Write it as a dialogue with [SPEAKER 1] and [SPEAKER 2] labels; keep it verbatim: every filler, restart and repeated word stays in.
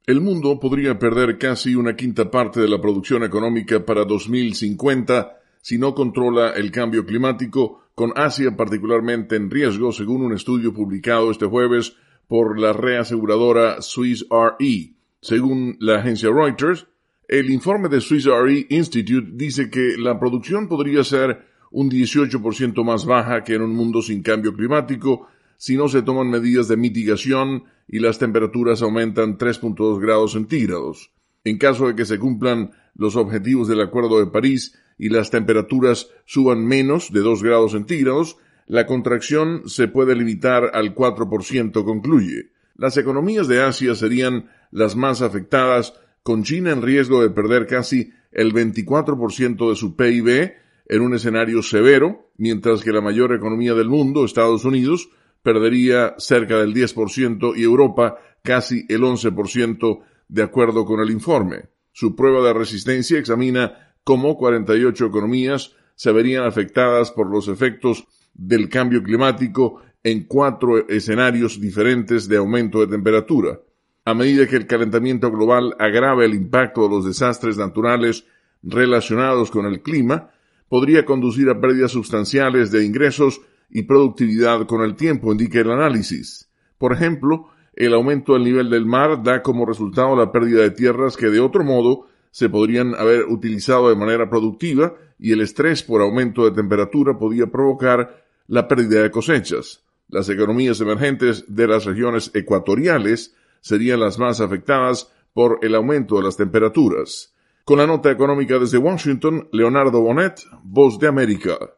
[SPEAKER 1] El mundo podría perder casi una quinta parte de la producción económica para dos mil cincuenta si no controla el cambio climático, con Asia particularmente en riesgo, según un estudio publicado este jueves por la reaseguradora Swiss Re. Según la agencia Reuters, el informe de Swiss Re Institute dice que la producción podría ser un dieciocho por ciento más baja que en un mundo sin cambio climático si no se toman medidas de mitigación y las temperaturas aumentan tres punto dos grados centígrados. En caso de que se cumplan los objetivos del Acuerdo de París y las temperaturas suban menos de dos grados centígrados, la contracción se puede limitar al cuatro por ciento, concluye. Las economías de Asia serían las más afectadas, con China en riesgo de perder casi el veinticuatro por ciento de su P I B en un escenario severo, mientras que la mayor economía del mundo, Estados Unidos, perdería cerca del diez por ciento y Europa casi el once por ciento, de acuerdo con el informe. Su prueba de resistencia examina cómo cuarenta y ocho economías se verían afectadas por los efectos del cambio climático en cuatro escenarios diferentes de aumento de temperatura. A medida que el calentamiento global agrave el impacto de los desastres naturales relacionados con el clima, podría conducir a pérdidas sustanciales de ingresos y productividad con el tiempo, indica el análisis. Por ejemplo, el aumento del nivel del mar da como resultado la pérdida de tierras que de otro modo se podrían haber utilizado de manera productiva, y el estrés por aumento de temperatura podría provocar la pérdida de cosechas. Las economías emergentes de las regiones ecuatoriales serían las más afectadas por el aumento de las temperaturas. Con la nota económica desde Washington, Leonardo Bonet, Voz de América.